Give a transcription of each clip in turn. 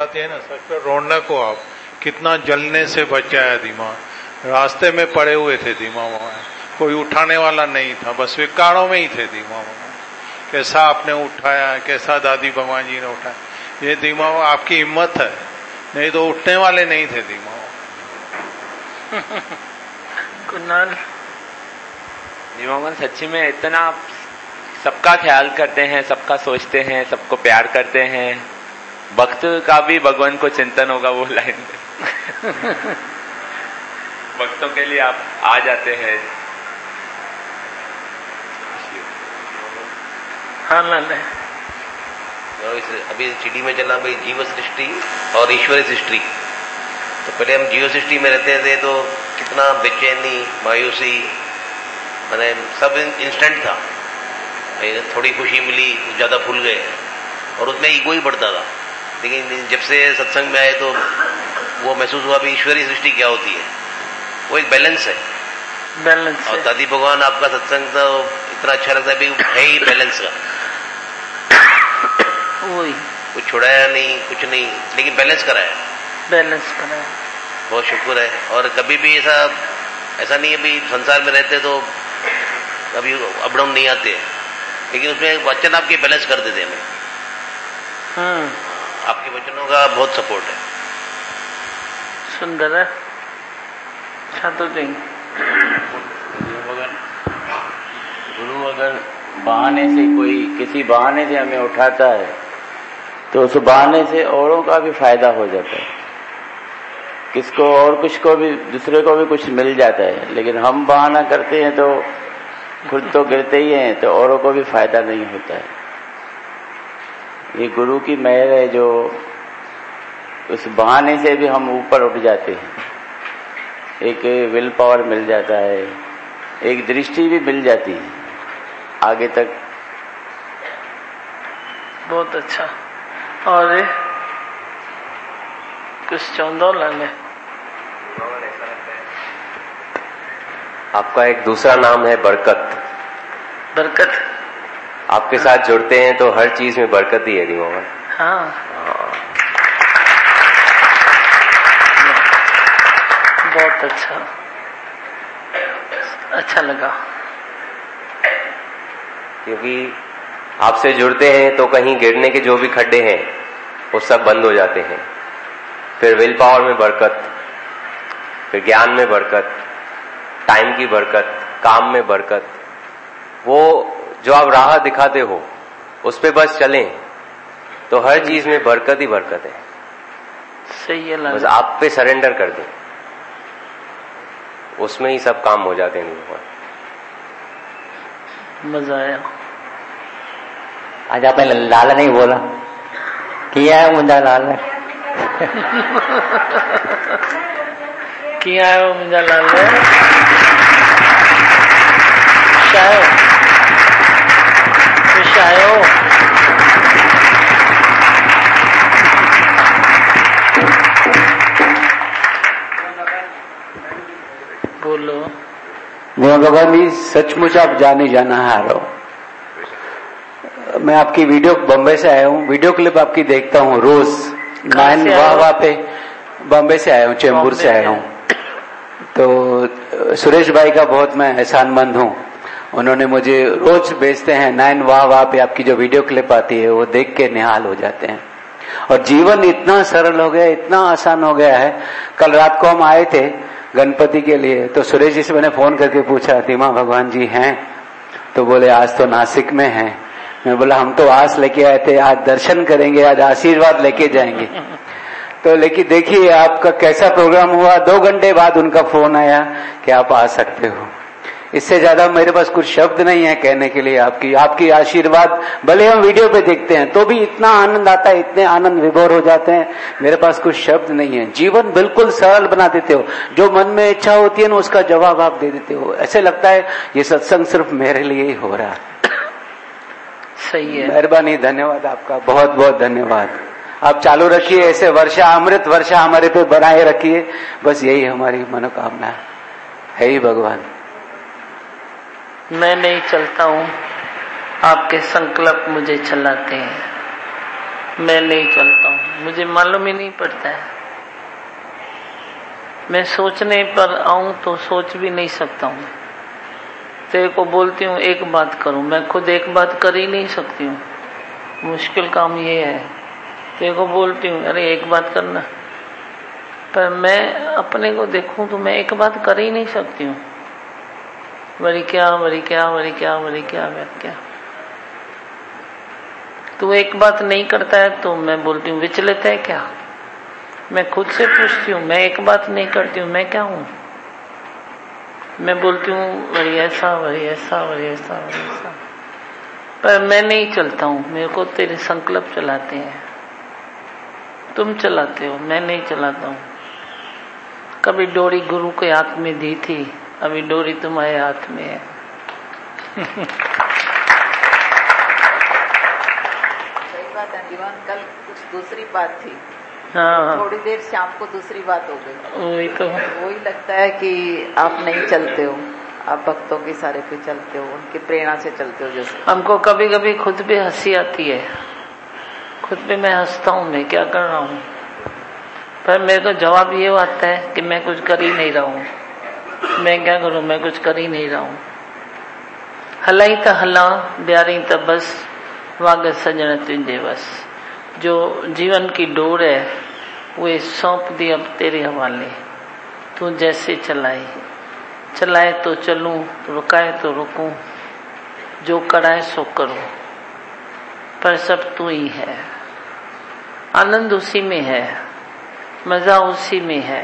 आती है ना सच रौनक को, आप कितना जलने से बच जाया दिमाग। रास्ते में पड़े हुए थे दिमाग में, कोई उठाने वाला नहीं था, बस विकारों में ही थे दिमाग में। कैसा आपने उठाया, कैसा दादी भगवान जी ने उठाया, ये दिमाग आपकी हिम्मत है, नहीं तो उठने वाले नहीं थे दिमाग। कुणाल दिमाग सच्ची में इतना सबका ख्याल करते हैं, सबका सोचते हैं, सबको प्यार करते हैं। भक्त का भी भगवान को चिंतन होगा वो लाइन में। भक्तों के लिए आप आ जाते हैं। हाँ लाल है। अभी सीडी में चला भाई जीव सृष्टि और ईश्वरी सृष्टि। तो पहले हम जीव सृष्टि में रहते थे तो कितना बेचैनी, मायूसी, मैंने सब इंस्टेंट था। थोड़ी खुशी मिली, ज्यादा फूल गए और उसमें ईगो ही बढ़ता था। लेकिन जब से सत्संग में आए तो वो महसूस हुआ भी ईश्वरी सृष्टि क्या होती है, वो एक बैलेंस है। बैलेंस और दादी भगवान आपका सत्संग तो इतना अच्छा लगता है भी है ही बैलेंस का। वही कुछ छुड़ाया नहीं, कुछ नहीं, लेकिन बैलेंस कराया। बैलेंस कराया, बहुत शुक्र है। और कभी भी ऐसा नहीं है भी संसार में रहते तो कभी अप डाउन नहीं आते, लेकिन उसमें वचन आपके बैलेंस कर देते हमें। आपके वचनों का बहुत सपोर्ट है। सुंदर है। तो गुरु अगर बहाने से कोई किसी बहाने से हमें उठाता है तो उस बहाने से औरों का भी फायदा हो जाता है। किसको और कुछ को भी, दूसरे को भी कुछ मिल जाता है। लेकिन हम बहाना करते हैं तो खुद तो गिरते ही हैं, तो औरों को भी फायदा नहीं होता है। ये गुरु की मेहर है जो उस बहाने से भी हम ऊपर उठ जाते हैं। एक विल पावर मिल जाता है, एक दृष्टि भी मिल जाती है आगे तक। बहुत अच्छा। और कुछ चौंदो लाने आपका एक दूसरा नाम है बरकत। बरकत आपके साथ जुड़ते हैं तो हर चीज में बरकत ही है दिमाग। हाँ, बहुत अच्छा, अच्छा लगा। क्योंकि आपसे जुड़ते हैं तो कहीं गिरने के जो भी खड्डे हैं वो सब बंद हो जाते हैं। फिर विल पावर में बरकत, फिर ज्ञान में बरकत, टाइम की बरकत, काम में बरकत। वो जो आप राह दिखाते हो उस पे बस चलें तो हर चीज में बरकत ही बरकत है। सही है। बस आप पे सरेंडर कर दें, उसमें ही सब काम हो जाते हैं। मजा आया। आज आपने लाल नहीं बोला, किया है मुंडा लाल है। किया है वो मुंडा लाल है। शायो शायो बोलो। भगवान जी सचमुच आप जाने जाना हारो। मैं आपकी वीडियो बॉम्बे से आया हूँ, वीडियो क्लिप आपकी देखता हूँ रोज। 9 वाह पे बॉम्बे से आया हूँ, चेंबूर से आया हूँ। तो सुरेश भाई का बहुत मैं एहसानमंद हूँ। उन्होंने मुझे रोज भेजते हैं 9 वाह पे आपकी जो वीडियो क्लिप आती है वो देख के निहाल हो जाते हैं। और जीवन इतना सरल हो गया, इतना आसान हो गया है। कल रात को हम आए थे गणपति के लिए, तो सुरेश जी से मैंने फोन करके पूछा दीमा भगवान जी हैं? तो बोले आज तो नासिक में हैं। मैं बोला हम तो आस लेके आए थे, आज दर्शन करेंगे, आज आशीर्वाद लेके जाएंगे। तो लेकिन देखिए आपका कैसा प्रोग्राम हुआ। 2 घंटे बाद उनका फोन आया कि आप आ सकते हो। इससे ज्यादा मेरे पास कुछ शब्द नहीं है कहने के लिए। आपकी आशीर्वाद भले हम वीडियो पे देखते हैं तो भी इतना आनंद आता है, इतने आनंद विभोर हो जाते हैं, मेरे पास कुछ शब्द नहीं है। जीवन बिल्कुल सरल बना देते हो, जो मन में इच्छा होती है ना उसका जवाब आप दे देते हो। ऐसे लगता है ये सत्संग सिर्फ मेरे लिए ही हो रहा है। सही है। मेहरबानी, धन्यवाद आपका, बहुत बहुत धन्यवाद। आप चालू रखिए ऐसे, वर्षा अमृत वर्षा हमारे पे बनाए रखिए। बस यही हमारी मनोकामना है ही भगवान। मैं नहीं चलता हूँ, आपके संकल्प मुझे चलाते हैं। मैं नहीं चलता हूँ, मुझे मालूम ही नहीं पड़ता है। मैं सोचने पर आऊं तो सोच भी नहीं सकता हूँ। तेरे को बोलती हूँ एक बात करूं, मैं खुद एक बात कर ही नहीं सकती हूँ। मुश्किल काम ये है। तेरे को बोलती हूँ अरे एक बात करना, पर मैं अपने को देखूं तो मैं एक बात कर ही नहीं सकती हूँ। वरी क्या वरी क्या वरी क्या वरी क्या वरी क्या। तू एक बात नहीं करता है तो मैं बोलती हूँ विचलित है क्या। मैं खुद से पूछती हूँ मैं एक बात नहीं करती हूँ मैं क्या हूँ। मैं बोलती हूँ वरी ऐसा वरी ऐसा वरी ऐसा वरी ऐसा, पर मैं नहीं चलता हूँ। मेरे को तेरे संकल्प चलाते हैं, तुम चलाते हो, मैं नहीं चलाता हूँ। कभी डोरी गुरु के हाथ में दी थी, अभी डोरी तुम्हारे हाथ में है। सही बात है दीवान, कल कुछ दूसरी बात थी। हाँ, थोड़ी देर शाम को दूसरी बात हो गई। वही तो वही लगता है कि आप नहीं चलते हो, आप भक्तों के सारे पे चलते हो, उनकी प्रेरणा से चलते हो। जैसे हमको कभी कभी खुद भी हंसी आती है, खुद भी मैं हंसता हूँ मैं क्या कर रहा हूँ, पर मेरे को जवाब ये आता है कि मैं कुछ कर ही नहीं रहा हूँ। मैं क्या करूँ, मैं कुछ कर ही नहीं रहा हूँ। हलाई तो हला ब्यारी तो बस वाग सजन तुझे बस। जो जीवन की डोर है वो सौंप दी अब तेरे हवाले। तू जैसे चलाए चलाए तो चलूं, रुकाए तो रुकूं, जो कराए सो करूं, पर सब तू ही है। आनंद उसी में है, मजा उसी में है,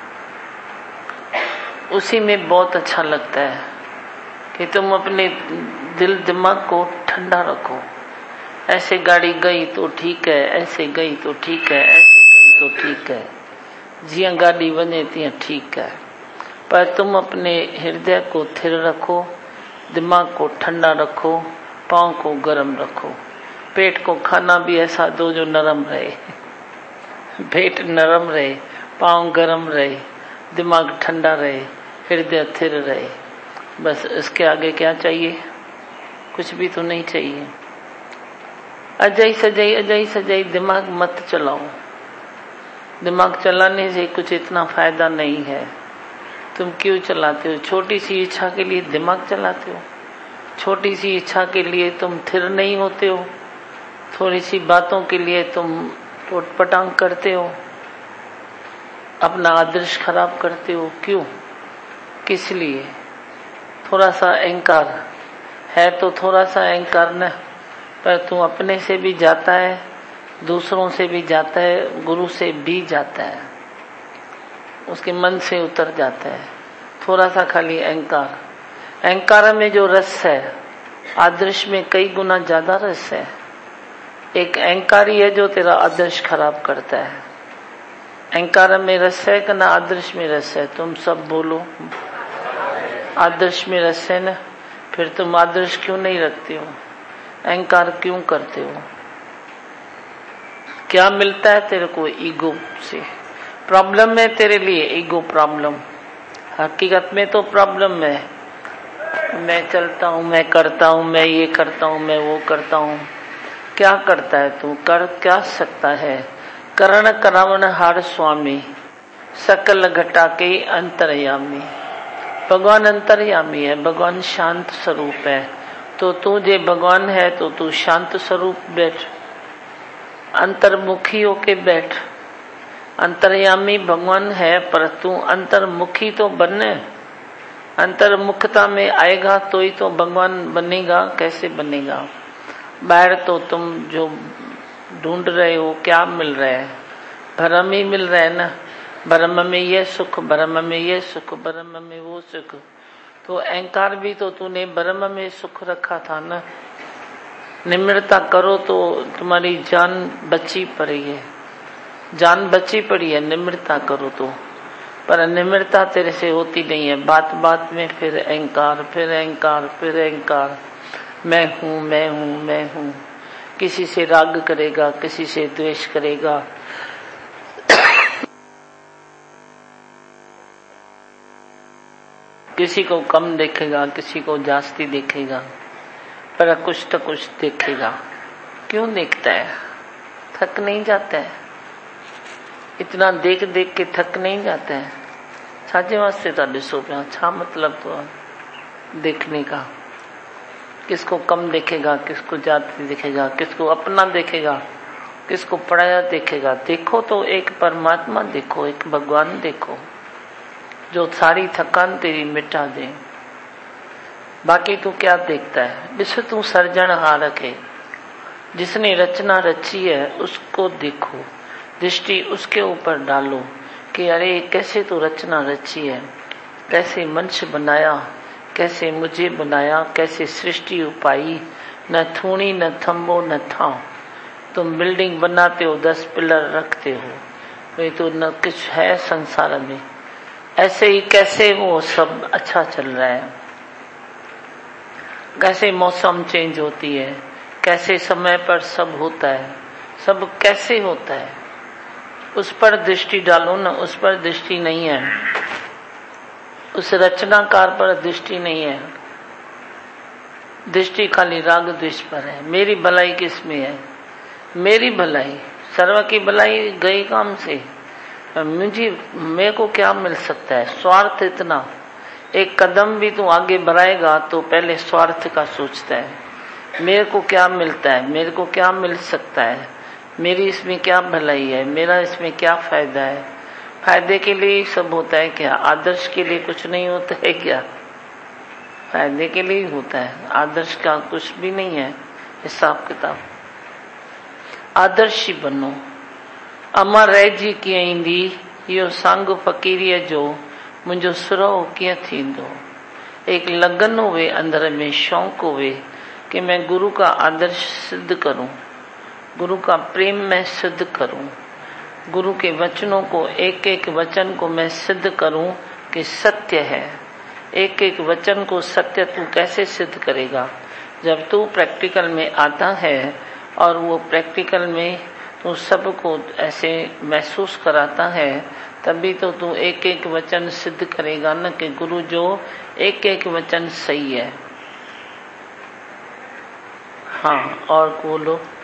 उसी में बहुत अच्छा लगता है कि तुम अपने दिल दिमाग को ठंडा रखो। ऐसे गाड़ी गई तो ठीक है, ऐसे गई तो ठीक है, ऐसे गई तो ठीक है, जिया गाड़ी वने तिया ठीक है, पर तुम अपने हृदय को थिर रखो, दिमाग को ठंडा रखो, पाँव को गर्म रखो, पेट को खाना भी ऐसा दो जो नरम रहे। पेट नरम रहे, पाँव गर्म रहे, दिमाग ठंडा रहे, हृदय थिर रहे। बस इसके आगे क्या चाहिए, कुछ भी तो नहीं चाहिए। अजय सजई दिमाग मत चलाओ। दिमाग चलाने से कुछ इतना फायदा नहीं है। तुम क्यों चलाते हो? छोटी सी इच्छा के लिए दिमाग चलाते हो, छोटी सी इच्छा के लिए तुम थिर नहीं होते हो, थोड़ी सी बातों के लिए तुम टोटपटांग करते हो, अपना आदर्श खराब करते हो। क्यों, किस लिए? थोड़ा सा अहंकार है तो थोड़ा सा अहंकार न, पर तू अपने से भी जाता है, दूसरों से भी जाता है, गुरु से भी जाता है, उसके मन से उतर जाता है। थोड़ा सा खाली अहंकार, अहंकार में जो रस है आदर्श में कई गुना ज्यादा रस है। एक अहंकार ही है जो तेरा आदर्श खराब करता है। अहंकार में रस है कि ना आदर्श में रस है? तुम सब बोलो, आदर्श में रस है ना? फिर तुम आदर्श क्यों नहीं रखते हो? अहंकार क्यों करते हो? क्या मिलता है तेरे को ईगो से? प्रॉब्लम है तेरे लिए ईगो प्रॉब्लम। हकीकत में तो प्रॉब्लम है, मैं चलता हूँ, मैं करता हूँ, मैं ये करता हूँ, मैं वो करता हूँ। क्या करता है तू? कर क्या सकता है? करण करावन हार स्वामी, सकल घटा के अंतर्यामी। भगवान अंतर्यामी है, भगवान शांत स्वरूप है। तो तू जे भगवान है तो तू शांत स्वरूप बैठ, अंतर्मुखी होके बैठ। अंतर्यामी भगवान है पर तू अंतर्मुखी तो बनने। अंतर्मुखता में आएगा तो ही तो भगवान बनेगा। कैसे बनेगा? बाहर तो तुम जो ढूंढ रहे हो क्या मिल रहा है? भ्रम ही मिल रहा है ना। भ्रम में ये सुख, भ्रम में ये सुख, भ्रम में वो सुख। तो अहंकार भी तो तूने भ्रम में सुख रखा था ना। निम्रता करो तो तुम्हारी जान बची पड़ी है, जान बची पड़ी है। निम्रता करो तो, पर निम्रता तेरे से होती नहीं है। बात बात में फिर अहंकार, फिर अहंकार, फिर अहंकार। मैं हूँ, मैं हूँ, मैं हूँ। किसी से राग करेगा, किसी से द्वेष करेगा। किसी को कम देखेगा, किसी को जास्ती देखेगा, पर कुछ तो कुछ देखेगा। क्यों देखता है? थक नहीं जाता है? इतना देख देख के थक नहीं जाते हैं। छाजे वास्ते तो दिसो पिया, छा मतलब तो देखने का। किसको कम देखेगा, किसको ज्यादा देखेगा, किसको अपना देखेगा, किसको पराया देखेगा। देखो तो एक परमात्मा देखो, एक भगवान देखो जो सारी थकान तेरी मिटा दे। बाकी तू क्या देखता है? विश्व तू सर्जनहारक है, जिसने रचना रची है उसको देखो, दृष्टि उसके ऊपर डालो कि अरे कैसे तो रचना रची है, कैसे मनुष्य बनाया, कैसे मुझे बनाया, कैसे सृष्टि उपाई, न थूणी न थम्बो न था। तुम बिल्डिंग बनाते हो, 10 पिलर रखते हो, ये तो न कुछ है संसार में। ऐसे ही कैसे वो सब अच्छा चल रहा है, कैसे मौसम चेंज होती है, कैसे समय पर सब होता है, सब कैसे होता है, उस पर दृष्टि डालो ना। उस पर दृष्टि नहीं है, उस रचनाकार पर दृष्टि नहीं है, दृष्टि खाली राग द्वेष पर है। मेरी भलाई किस में है? मेरी भलाई, सर्व की भलाई गई काम से, मेरे को क्या मिल सकता है? स्वार्थ इतना, एक कदम भी तू आगे बढ़ाएगा तो पहले स्वार्थ का सोचता है। मेरे को क्या मिलता है, मेरे को क्या मिल सकता है, मेरी इसमें क्या भलाई है, मेरा इसमें क्या फायदा है। फायदे के लिए सब होता है क्या? आदर्श के लिए कुछ नहीं होता है क्या? फायदे के लिए होता है, आदर्श का कुछ भी नहीं है हिसाब किताब। आदर्शी बनो। अमर रह जी कीअं ईंदी, इहो सांग फ़क़ीरीअ जो मुंहिंजो सुरहो कीअं थींदो। एक लगन होवे अंदर में, शौक होवे कि मैं गुरु का आदर्श सिद्ध करूं, गुरु का प्रेम मैं सिद्ध करूं, गुरु के वचनों को, एक एक वचन को मैं सिद्ध करूं कि सत्य है। एक एक वचन को सत्य तू कैसे सिद्ध करेगा? जब तू प्रैक्टिकल में आता है और वो प्रैक्टिकल में तू सबको ऐसे महसूस कराता है, तभी तो तू एक एक वचन सिद्ध करेगा न कि गुरु जो एक एक वचन सही है। हाँ, और बोलो।